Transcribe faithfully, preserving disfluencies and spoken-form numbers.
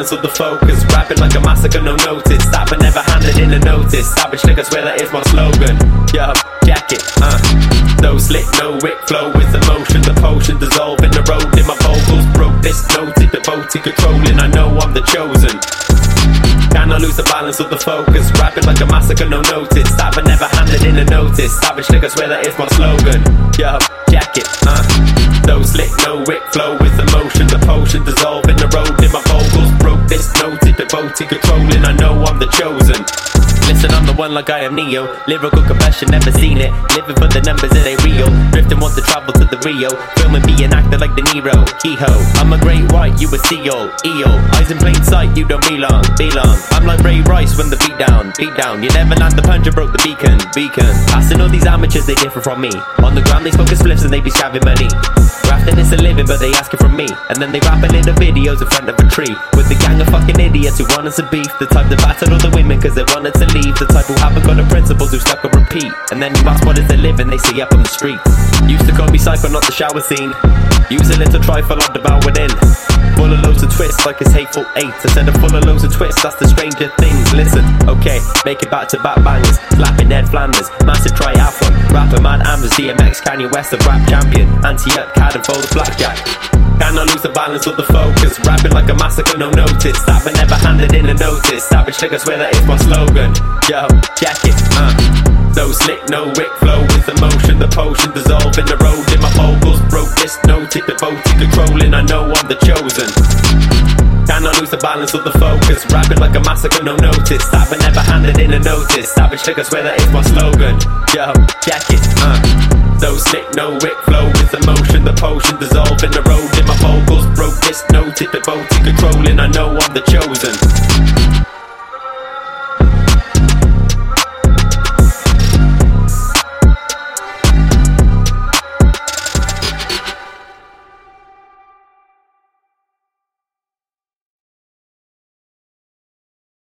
balance of the focus. Rapping like a massacre, no notice. That but never handed in a notice. Savage nigga, swear that is my slogan. Yo, check it, uh No slick, no Rick flow with emotion. The potion dissolving the road in my vocals. Broke this noted, devoted, controlling. I know I'm the chosen. Cannot lose the balance of the focus. Rapping like a massacre, no notice. That but never handed in a notice. Savage nigga, swear that is my slogan. Yo, check it, uh No slick, no Rick flow with emotion. The potion dissolving the road in my vocals. Broke this noted, devoted, controlling. I know I'm the chosen. Listen, I'm the one like I am Neo. Lyrical confession, never seen it. Living for the numbers, it ain't real. Drifting, want to travel to the Rio. Filming, be an actor like De Niro. Kehoe, I'm a great white, you a seal. E O, eyes in plain sight, you don't belong. Belong, I'm like Ray Rice when the beat down. Beat down, you never land the punch, you broke the beacon. Beacon, passing all these amateurs, they differ from me. On the ground, they smoke spliffs and they be shaving money. Grafting is a living, but they ask it from me. And then they rapping in the videos in front of a tree. With the gang of fucking idiots who wanted to beef. The type that battered all the women cause they wanted to leave. The type who haven't got the principles who stuck and repeat. And then you ask what is the living, they see up on the street. Used to call me Cypher, not the shower scene. Use a little trifle, I'm devoured in. Full of loads of twists like it's hateful eight. I said I'm full of loads of twists, that's the stranger things. Listen, okay, make it back to back bangers. Slapping Ned Flanders, massive triathlon. Rapper Mad Ambers, D M X, Kanye West, the rap champion. Anti-up, Cad and fold blackjack. Cannot lose the balance of the focus. Rapping like a massacre, no notice. That but never handed in a notice. Savage nigga, swear that is my slogan. Yo, check it, uh No slick, no Rick flow with emotion. The potion dissolving the road in my vocals. Broke this noted, devoted, controlling. I know I'm the chosen. Cannot lose the balance of the focus. Rapping like a massacre, no notice. That but never handed in a notice. Savage nigga, swear that is my slogan. Yo, check it, uh No slick, no Rick flow with emotion. The potion dissolving the road